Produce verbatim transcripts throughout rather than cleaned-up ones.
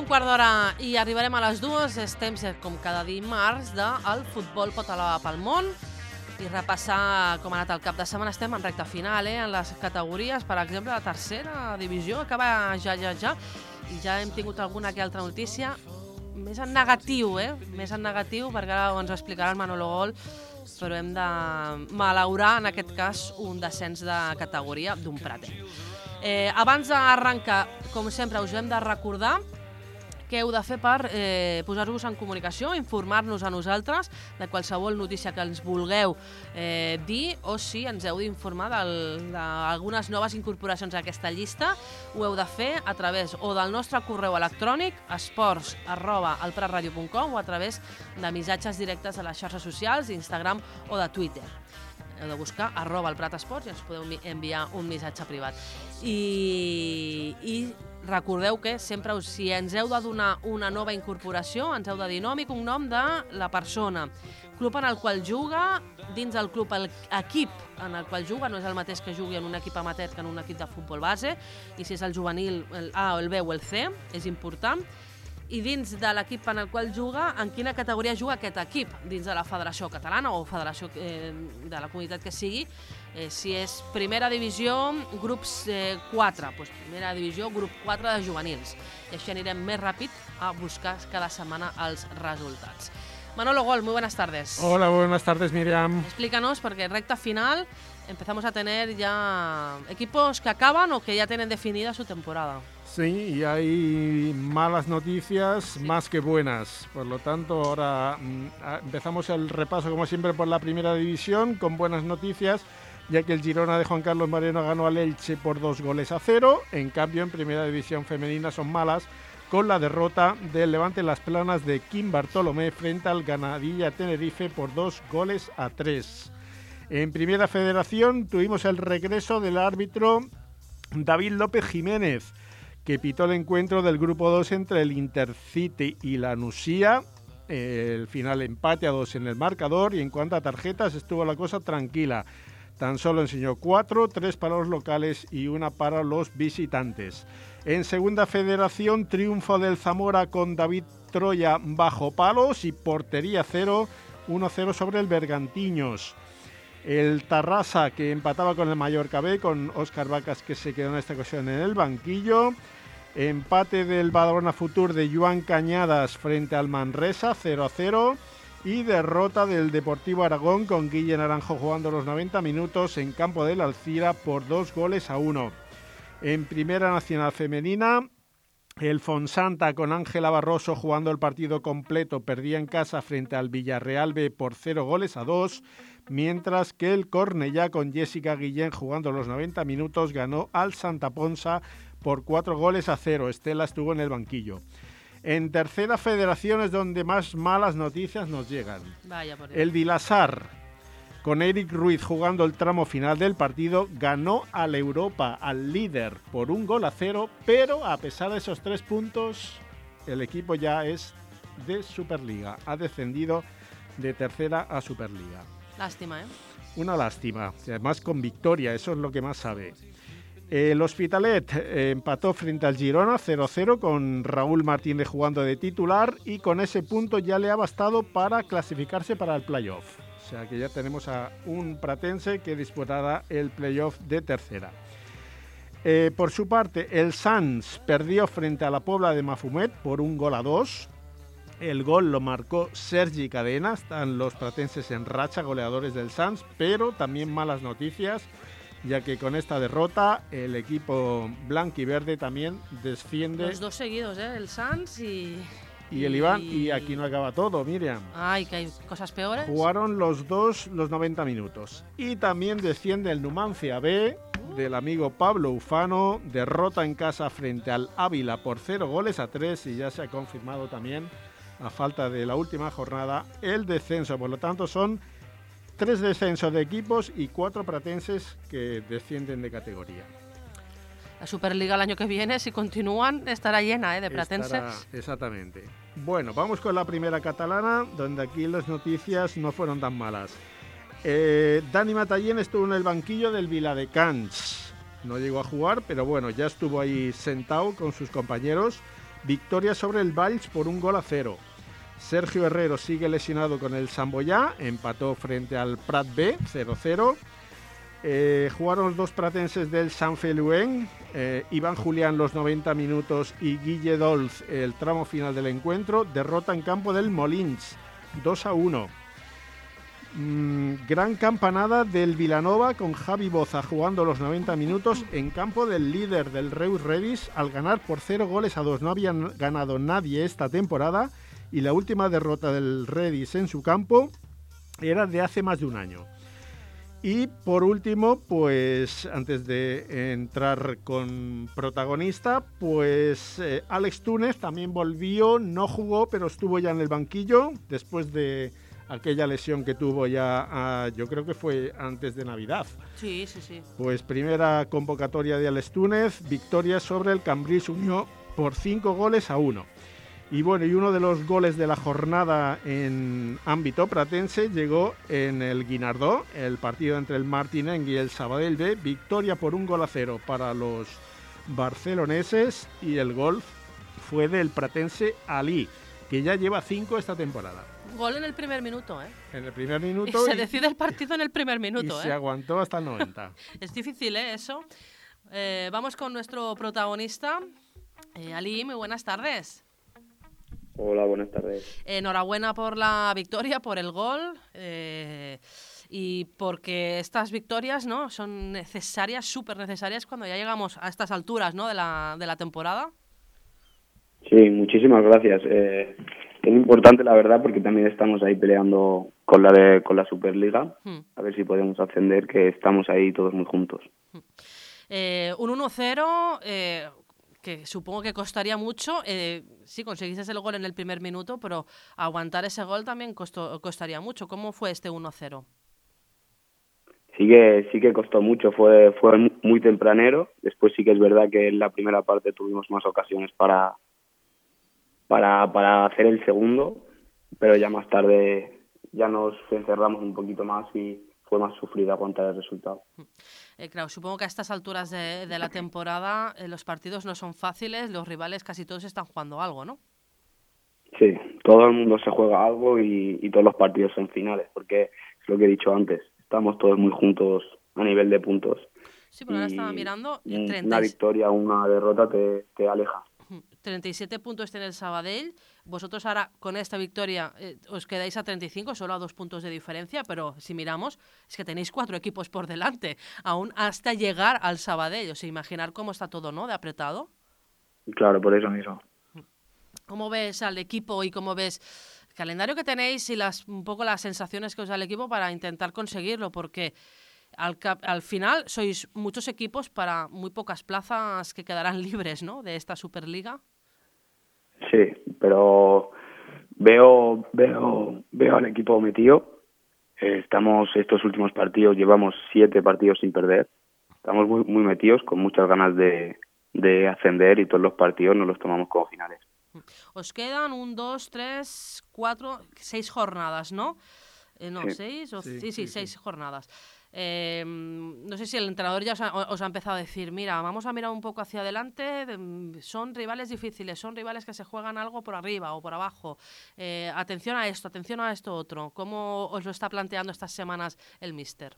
quart d'hora i arribarem a les dues. Estem, com cada dimarts, del futbol pot alabar pel món i repassar com ha anat el cap de setmana. Estem en recta final, eh, en les categories. Per exemple, la tercera divisió acaba ja, ja, ja. I ja hem tingut alguna que altra notícia. Més en negatiu, eh? Més en negatiu, perquè ara ens ho explicarà el Manolo Gol, però hem de malaurar, en aquest cas, un descens de categoria d'un Prater. Eh, abans d'arrencar, com sempre, us hem de recordar què heu de fer per eh, posar-vos en comunicació, informar-nos a nosaltres de qualsevol notícia que ens vulgueu eh, dir, o si ens heu d'informar d'algunes noves incorporacions a aquesta llista. Ho heu de fer a través o del nostre correu electrònic esports arroba elpratradio punt com o a través de missatges directes a les xarxes socials, Instagram o de Twitter. Heu de buscar arroba elpratesports i ens podeu enviar un missatge privat. I, i recordeu que sempre, us, si ens heu de donar una nova incorporació, ens heu de dir nom i cognom de la persona, club en el qual juga, dins del club, l'equip en el qual juga, no és el mateix que jugui en un equip amateur que en un equip de futbol base, i si és el juvenil, el A, el B o el C, és important. I dins de l'equip en el qual juga, en quina categoria juga aquest equip, dins de la federació catalana o federació eh, de la comunitat que sigui, eh, si és primera divisió, grups eh, quatre, doncs primera divisió, grup quatre de juvenils. I així anirem més ràpid a buscar cada setmana els resultats. Manolo Gol, muy buenas tardes. Hola, buenas tardes, Miriam. Explícanos, porque recta final empezamos a tener ya equipos que acaban o que ya tienen definida su temporada. Sí, y hay malas noticias sí. más que buenas. Por lo tanto, ahora mm, empezamos el repaso, como siempre, por la primera división, con buenas noticias, ya que el Girona de Juan Carlos Moreno ganó al Elche por dos goles a cero. En cambio, en primera división femenina son malas, con la derrota del Levante en las Planas de Kim Bartolomé frente al Ganadilla Tenerife por dos goles a tres. En primera federación tuvimos el regreso del árbitro David López Jiménez, que pitó el encuentro del grupo dos entre el Intercity y la Nucía. El final empate a dos en el marcador, y en cuanto a tarjetas estuvo la cosa tranquila. Tan solo enseñó cuatro, tres para los locales y una para los visitantes. En segunda federación, triunfo del Zamora con David Troya bajo palos y portería cero, uno cero sobre el Bergantiños. El Tarrasa, que empataba con el Mallorca B, con Óscar Vacas, que se quedó en esta ocasión en el banquillo. Empate del Badalona Futur de Joan Cañadas frente al Manresa, cero a cero. Y derrota del Deportivo Aragón con Guille Naranjo jugando los noventa minutos en campo del Alcira por dos goles a uno. En Primera Nacional Femenina, el Fonsanta con Ángela Barroso jugando el partido completo perdía en casa frente al Villarreal B por cero goles a dos. Mientras que el Cornellá con Jessica Guillén jugando los noventa minutos ganó al Santa Ponsa por cuatro goles a cero. Estela estuvo en el banquillo. En tercera federación es donde más malas noticias nos llegan. Vaya por el Vilasar, con Eric Ruiz jugando el tramo final del partido, ganó al Europa, al líder, por un gol a cero, pero a pesar de esos tres puntos, el equipo ya es de Superliga. Ha descendido de tercera a Superliga. Lástima, ¿eh? Una lástima, y además con victoria, eso es lo que más sabe. El Hospitalet eh, empató frente al Girona cero a cero con Raúl Martínez jugando de titular, y con ese punto ya le ha bastado para clasificarse para el playoff. O sea que ya tenemos a un pratense que disputará el playoff de tercera. Eh, por su parte, el Sants perdió frente a la Pobla de Mafumet por un gol a dos. El gol lo marcó Sergi Cadena. Están los pratenses en racha, goleadores del Sants, pero también malas noticias, ya que con esta derrota el equipo blanquiverde también desciende. Los dos seguidos, ¿eh? El Sants y... Y el Iván, y aquí no acaba todo, Miriam. Ay, que hay cosas peores. Jugaron los dos los noventa minutos. Y también desciende el Numancia B, del amigo Pablo Ufano, derrota en casa frente al Ávila por cero goles a tres, y ya se ha confirmado también, a falta de la última jornada, el descenso. Por lo tanto, son tres descensos de equipos y cuatro pratenses que descienden de categoría. La Superliga el año que viene, si continúan, estará llena ¿eh? de pratenses. Estará, exactamente. Bueno, vamos con la primera catalana, donde aquí las noticias no fueron tan malas. Eh, Dani Matallén estuvo en el banquillo del Viladecans. No llegó a jugar, pero bueno, ya estuvo ahí sentado con sus compañeros victoria sobre el Valls por un gol a cero. Sergio Herrero sigue lesionado con el Samboyá, empató frente al Prat B, cero cero. Eh, jugaron los dos pratenses del San Feluén, eh, Iván Julián los noventa minutos y Guille Dolz el tramo final del encuentro. Derrota en campo del Molins, dos a uno. Mm, gran campanada del Vilanova con Javi Boza jugando los noventa minutos en campo del líder del Reus Redis al ganar por cero goles a dos. No había ganado nadie esta temporada y la última derrota del Redis en su campo era de hace más de un año. Y por último, pues antes de entrar con protagonista, pues eh, Alex Túnez también volvió, no jugó, pero estuvo ya en el banquillo después de aquella lesión que tuvo ya, ah, yo creo que fue antes de Navidad. Sí, sí, sí. Pues primera convocatoria de Alex Túnez, victoria sobre el Cambrils Unió por cinco goles a uno. Y bueno, y uno de los goles de la jornada en ámbito pratense llegó en el Guinardó, el partido entre el Martinenc y el Sabadell B, victoria por un gol a cero para los barceloneses y el gol fue del pratense Ali, que ya lleva cinco esta temporada. Gol en el primer minuto, ¿eh? En el primer minuto. Y se y, decide el partido en el primer minuto, y ¿eh? se aguantó hasta el noventa. Es difícil, ¿eh? Eso. Eh, vamos con nuestro protagonista. Eh, Ali, muy buenas tardes. Hola, buenas tardes. Enhorabuena por la victoria, por el gol eh, y porque estas victorias, ¿no?, son necesarias, súper necesarias cuando ya llegamos a estas alturas, ¿no?, de la, de la temporada. Sí, muchísimas gracias. Eh, es importante, la verdad, porque también estamos ahí peleando con la de con la Superliga, hmm. a ver si podemos ascender, que estamos ahí todos muy juntos. Eh, un uno cero... Eh, que supongo que costaría mucho, eh, sí, conseguiste el gol en el primer minuto, pero aguantar ese gol también costó, costaría mucho. ¿Cómo fue este uno cero? Sí que, sí que costó mucho, fue, fue muy tempranero. Después sí que es verdad que en la primera parte tuvimos más ocasiones para, para, para hacer el segundo, pero ya más tarde ya nos encerramos un poquito más y fue más sufrido aguantar el resultado. Eh, claro, supongo que a estas alturas de, de la temporada eh, los partidos no son fáciles, los rivales casi todos están jugando algo, ¿no? Sí, todo el mundo se juega algo y, y todos los partidos son finales, porque es lo que he dicho antes, estamos todos muy juntos a nivel de puntos. Sí, pero ahora estaba mirando... Eh, treinta una victoria o una derrota te, te aleja. treinta y siete puntos tiene el Sabadell. Vosotros ahora con esta victoria eh, os quedáis a treinta y cinco, solo a dos puntos de diferencia, pero si miramos es que tenéis cuatro equipos por delante, aún hasta llegar al Sabadell. O sea, imaginar cómo está todo, ¿no?, de apretado. Claro, por eso mismo. ¿Cómo ves al equipo y cómo ves el calendario que tenéis y las un poco las sensaciones que os da el equipo para intentar conseguirlo? Porque al, cap- al final sois muchos equipos para muy pocas plazas que quedarán libres, ¿no?, de esta Superliga. Sí, pero veo veo veo al equipo metido. Eh, estamos estos últimos partidos, llevamos siete partidos sin perder. Estamos muy muy metidos, con muchas ganas de, de ascender y todos los partidos nos los tomamos como finales. Os quedan un, dos, tres, cuatro, seis jornadas, ¿no? Eh, no, sí. seis, o, Sí, sí, sí, sí, seis sí. jornadas. Eh, no sé si el entrenador ya os ha, os ha empezado a decir, mira, vamos a mirar un poco hacia adelante, son rivales difíciles, son rivales que se juegan algo por arriba o por abajo. Eh, atención a esto, atención a esto otro. ¿Cómo os lo está planteando estas semanas el míster?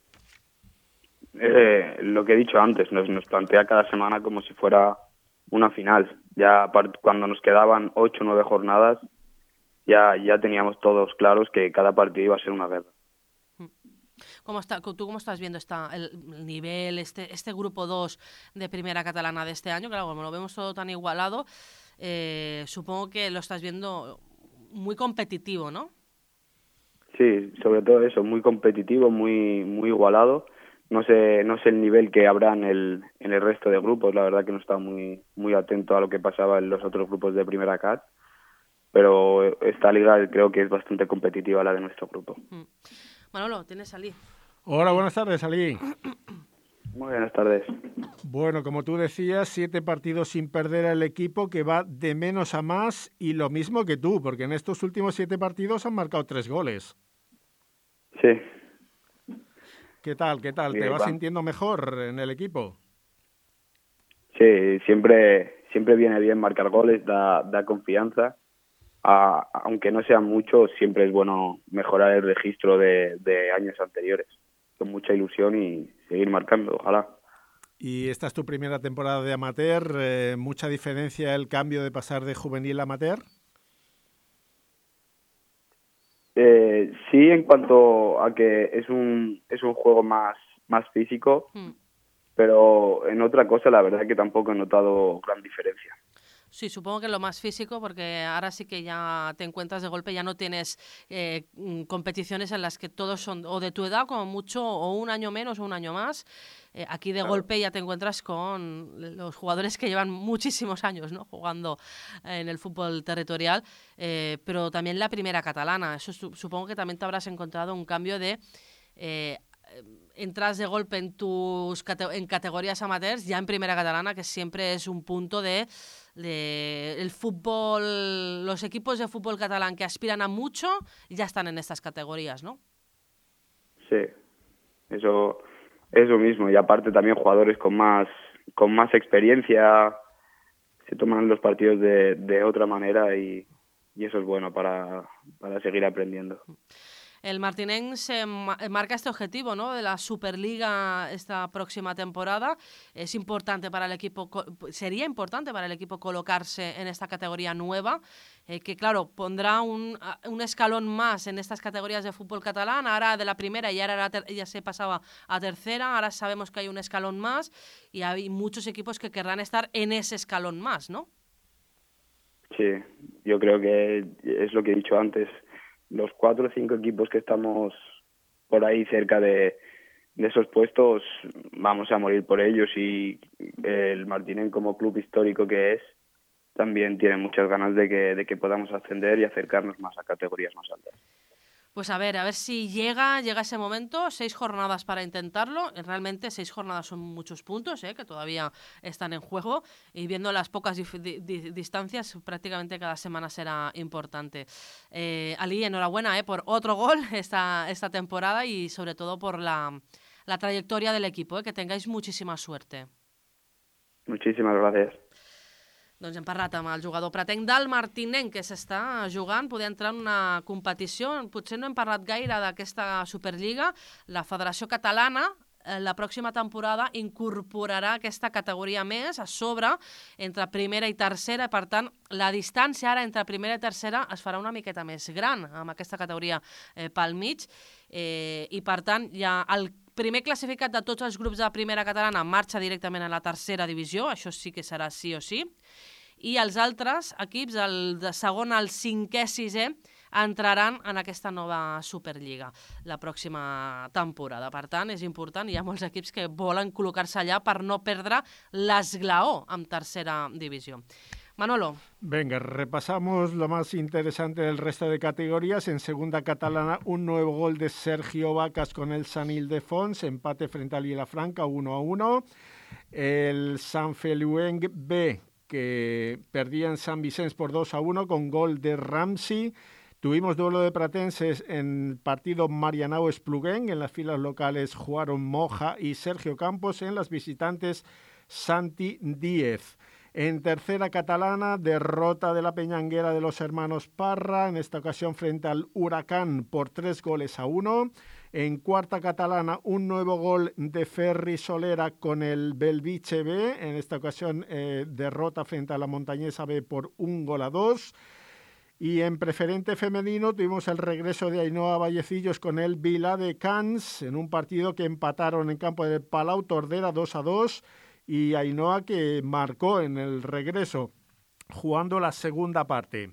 Eh, lo que he dicho antes, nos, nos plantea cada semana como si fuera una final. Ya cuando nos quedaban ocho o nueve jornadas, ya, ya teníamos todos claros que cada partido iba a ser una guerra. ¿Cómo está, ¿Tú cómo estás viendo esta, el, el nivel, este, este grupo dos de Primera Catalana de este año? Claro, como lo vemos todo tan igualado, eh, supongo que lo estás viendo muy competitivo, ¿no? Sí, sobre todo eso, muy competitivo, muy muy igualado. No sé no sé el nivel que habrá en el en el resto de grupos, la verdad que no estaba muy muy atento a lo que pasaba en los otros grupos de Primera Cat, pero esta liga creo que es bastante competitiva, la de nuestro grupo. Mm. Manolo, tienes Ali. Hola, buenas tardes, Ali. Muy buenas tardes. Bueno, como tú decías, siete partidos sin perder al equipo que va de menos a más y lo mismo que tú, porque en estos últimos siete partidos han marcado tres goles. Sí. ¿Qué tal? ¿Qué tal? Bien, ¿Te vas va. sintiendo mejor en el equipo? Sí, siempre siempre viene bien marcar goles, da, da confianza. A, aunque no sean muchos, siempre es bueno mejorar el registro de, de años anteriores. Con mucha ilusión y seguir marcando, ojalá. Y esta es tu primera temporada de amateur. Eh, ¿Mucha diferencia el cambio de pasar de juvenil a amateur? Eh, sí, en cuanto a que es un es un juego más, más físico, mm. pero en otra cosa la verdad es que tampoco he notado gran diferencia. Sí, supongo que lo más físico, porque ahora sí que ya te encuentras de golpe, ya no tienes eh, competiciones en las que todos son o de tu edad como mucho, o un año menos o un año más. Eh, aquí de claro. golpe ya te encuentras con los jugadores que llevan muchísimos años, ¿no?, jugando en el fútbol territorial, eh, pero también la primera catalana. Eso supongo que también te habrás encontrado un cambio de... Eh, entras de golpe en tus cate- en categorías amateurs, ya en primera catalana, que siempre es un punto de, de el fútbol, los equipos de fútbol catalán que aspiran a mucho ya están en estas categorías, ¿no? Sí, eso eso mismo, y aparte también jugadores con más con más experiencia se toman los partidos de, de otra manera y, y eso es bueno para, para seguir aprendiendo. El martinense marca este objetivo, ¿no?, de la Superliga esta próxima temporada. Es importante para el equipo, sería importante para el equipo colocarse en esta categoría nueva, eh, que claro, pondrá un, un escalón más en estas categorías de fútbol catalán. Ahora de la primera y ahora ter- ya se pasaba a tercera, ahora sabemos que hay un escalón más y hay muchos equipos que querrán estar en ese escalón más, ¿no? Sí, yo creo que es lo que he dicho antes. Los cuatro o cinco equipos que estamos por ahí cerca de, de esos puestos vamos a morir por ellos, y el Martinense, como club histórico que es, también tiene muchas ganas de que, de que podamos ascender y acercarnos más a categorías más altas. Pues a ver, a ver si llega, llega ese momento. Seis jornadas para intentarlo. Realmente seis jornadas son muchos puntos, ¿eh?, que todavía están en juego. Y viendo las pocas dif- di- di- distancias, prácticamente cada semana será importante. Eh, Ali, enhorabuena, ¿eh?, por otro gol esta, esta temporada y sobre todo por la, la trayectoria del equipo, ¿eh?, que tengáis muchísima suerte. Muchísimas gracias. Doncs hem parlat amb el jugador pratenc del Martinenc, que s'està jugant, poder entrar en una competició. Potser no hem parlat gaire d'aquesta Superliga. La Federació Catalana eh, la pròxima temporada incorporarà aquesta categoria més a sobre entre primera i tercera. Per tant, la distància ara entre primera i tercera es farà una miqueta més gran amb aquesta categoria eh, pel mig. Eh, I per tant, ja el primer classificat de tots els grups de primera catalana marxa directament a la tercera divisió, això sí que serà sí o sí, i els altres equips, el de segon al cinquè, sisè, entraran en aquesta nova Superliga la pròxima temporada. Per tant, és important, hi ha molts equips que volen col·locar-se allà per no perdre l'esglaó en tercera divisió. Manolo. Venga, repasamos lo más interesante del resto de categorías. En segunda catalana, un nuevo gol de Sergio Vacas con el Sant Ildefons, empate frente al Vilafranca, uno a uno. El Sant Feliuenc B, que perdía en Sant Vicenç por dos a uno con gol de Ramsey. Tuvimos duelo de pratenses en el partido Marianao-Espluguenc. En las filas locales jugaron Moja y Sergio Campos. En las visitantes, Santi Díez. En tercera catalana, derrota de la Peñanguera de los hermanos Parra, en esta ocasión frente al Huracán por tres goles a uno. En cuarta catalana, un nuevo gol de Ferri Solera con el Belviche B, en esta ocasión eh, derrota frente a la Montañesa B por un gol a dos. Y en preferente femenino tuvimos el regreso de Ainhoa Vallecillos con el Vila de Cans, en un partido que empataron en campo del Palau Tordera dos a dos. Y Ainhoa, que marcó en el regreso, jugando la segunda parte.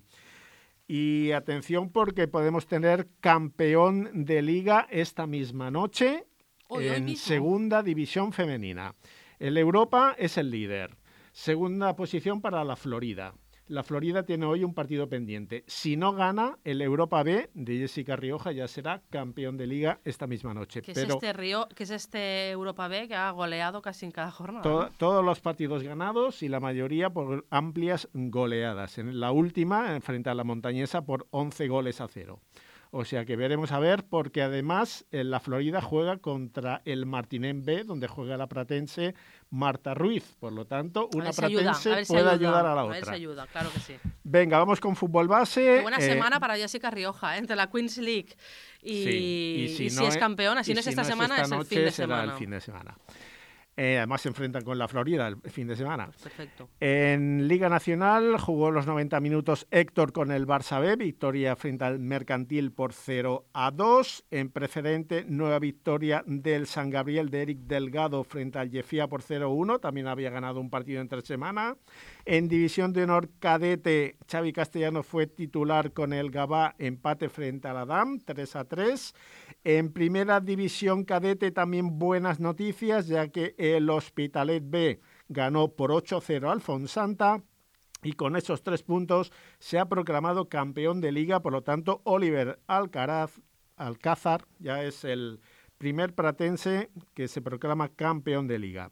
Y atención, porque podemos tener campeón de liga esta misma noche hoy, en hoy segunda división femenina. El Europa es el líder. Segunda posición para la Florida. La Florida tiene hoy un partido pendiente. Si no gana, el Europa B de Jessica Rioja ya será campeón de liga esta misma noche. ¿Qué, Pero es, este Río, ¿Qué es este Europa B que ha goleado casi en cada jornada? To- ¿no? Todos los partidos ganados y la mayoría por amplias goleadas. En la última, frente a la Montañesa, por once goles a cero. O sea que veremos a ver, porque además en la Florida juega contra el Martinén B, donde juega la pratense Marta Ruiz. Por lo tanto, una pratense ayuda, puede ayuda, ayudar a la a otra. A ver si ayuda, claro que sí. Venga, vamos con fútbol base. Qué buena eh, semana para Jessica Rioja, ¿eh? Entre la Queens League y, sí, y, si, y no si es campeona. Si no es si esta no semana, es, esta es el fin de será semana. el fin de semana. Eh, además se enfrentan con la Florida el fin de semana. Perfecto. En Liga Nacional jugó los noventa minutos Héctor con el Barça B, victoria frente al Mercantil por cero a dos. En preferente, nueva victoria del San Gabriel de Eric Delgado frente al Yefía por cero a uno, también había ganado un partido entre semana. En División de Honor Cadete, Xavi Castellano fue titular con el Gavà, empate frente al Adam, tres a tres. En Primera División Cadete también buenas noticias, ya que el Hospitalet B ganó por ocho a cero al Fonsanta y con esos tres puntos se ha proclamado campeón de liga. Por lo tanto, Oliver Alcaraz, Alcázar ya es el primer pratense que se proclama campeón de liga.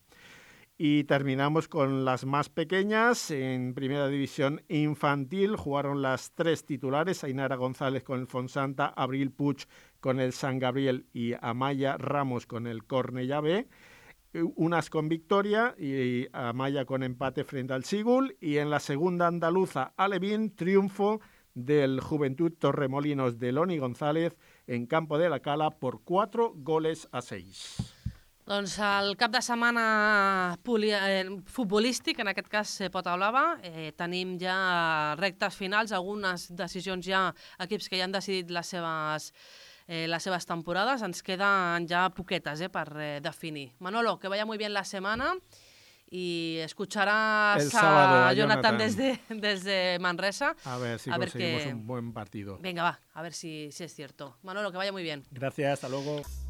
Y terminamos con las más pequeñas. En Primera División Infantil jugaron las tres titulares, Ainara González con el Fonsanta, Abril Puig con el San Gabriel y Amaya Ramos con el Cornellà B. Unas con victoria y Amaya con empate frente al Sigul. Y en la segunda andaluza, Alevín, triunfo del Juventud Torremolinos de Loni González en campo de la Cala por cuatro goles a seis. Doncs el cap de setmana poli, eh, futbolístic, en aquest cas eh, Pota Blava, eh, tenim ja rectes finals, algunes decisions ja, equips que ja han decidit les seves, eh, les seves temporades, ens queden ja poquetes eh, per eh, definir. Manolo, que vaya muy bien la semana y escucharás el sábado, a Jonathan, Jonathan. Desde, desde Manresa. A ver si a conseguimos ver que... un buen partido. Venga, va, a ver si, si es cierto. Manolo, que vaya muy bien. Gracias, hasta luego.